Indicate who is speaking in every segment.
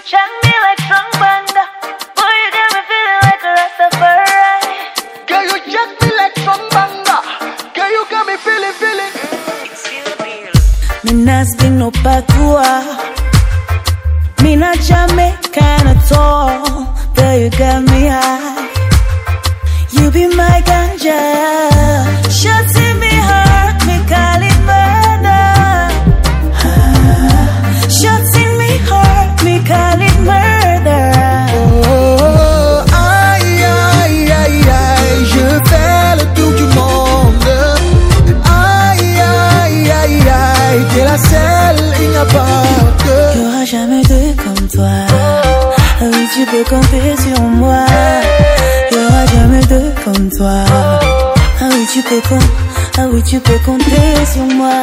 Speaker 1: check me like strong banga. Boy, you got me feeling like a Rastafari.
Speaker 2: Girl, you check me like strong banga. Girl, you got me feeling.
Speaker 1: Me not spin no pakua. Me not Jamaican at all. Girl, you got me high. You be my ganja. Shots in me heart, me call it murder. Shots in me heart, me call it murder.
Speaker 2: Oh, aïe, aïe, aïe, aïe, je fais le tour du monde. Aïe, aïe, aïe, aïe, t'es la seule, il n'y a pas de.
Speaker 1: Y'aura jamais deux comme toi. Ah oui, tu peux compter sur moi. Y'aura jamais deux comme toi. Ah oui, tu peux compter sur moi.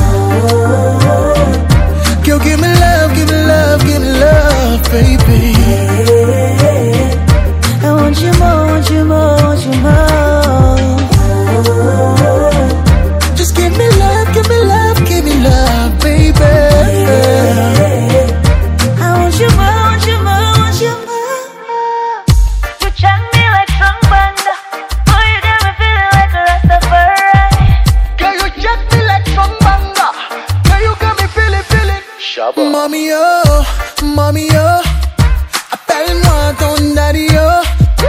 Speaker 2: Girl, give me love, give me love, give me love, baby.
Speaker 1: I want you more, want you more, want you more.
Speaker 2: Just give me love, give me love, give me love, baby.
Speaker 1: I want you more, want you more, want you more. You check me like strong banga. Boy, you got me feeling like a Rastafari.
Speaker 2: Girl, you check me like strong banga. Girl, you got me feeling. Shabba. Mommy, oh, appelle-moi ton daddy, oh.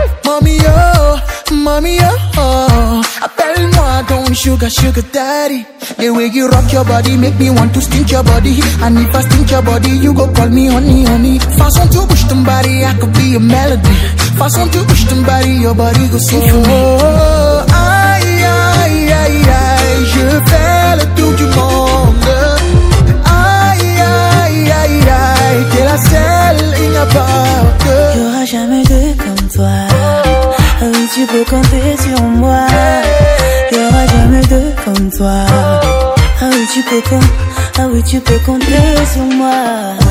Speaker 2: Mommy, oh, appelle-moi ton sugar daddy. The way you rock your body make me want to stink your body. And if I stink your body, you go call me honey. Façon to push ton body, I could be a melody. Façon to push ton body, your body go sing for me. Oh, aïe, aïe, aïe, aïe, je fais le tour du monde. Aïe, aïe, aïe, aïe, t'es la seule, il n'y a pas de.
Speaker 1: Y'aura jamais deux comme toi. Ah oui, tu peux compter sur moi. Y'aura jamais deux comme toi. Ah oui, tu peux compter sur moi.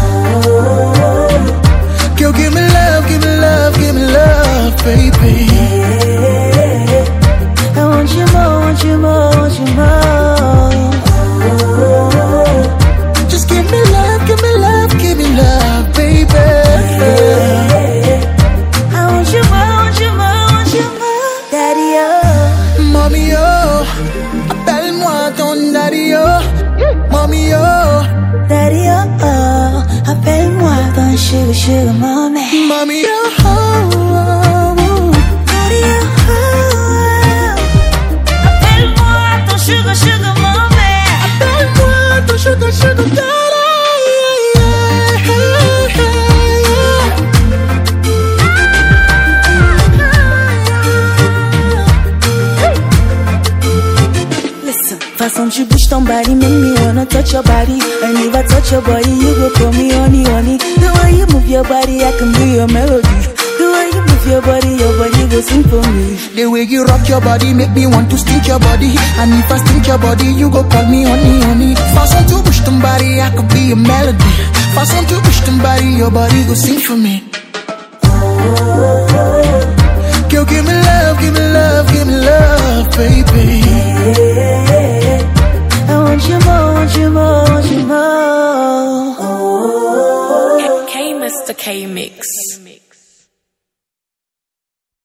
Speaker 2: Girl, give me love, give me love, give me love, baby.
Speaker 1: I want you more, want you more, want you more.
Speaker 2: Just give me love, give me love, give me love, baby.
Speaker 1: I want you more, want you more, want you more. Daddy, oh.
Speaker 2: Mommy, oh, appelle-moi ton daddy, oh. Mommy, oh.
Speaker 1: Daddy, oh, oh. Appelle-moi ton sugar mommy.
Speaker 2: Mommy, oh, oh, oh.
Speaker 1: Daddy, oh, oh. Appelle-moi ton sugar mommy.
Speaker 2: Appelle-moi ton sugar daddy.
Speaker 1: Façon tu bouges ton body, make me wanna touch your body. And if I touch your body, you go call me honey. The way you move your body, I can be your melody. The way you move your body go sing for me.
Speaker 2: The way you rock your body make me want to stink your body. And if I stink your body, you go call me honey. Façon to push ton body, I could be a melody. Façon to push ton body, your body go sing for me. Girl, give me love, give me love, give me love.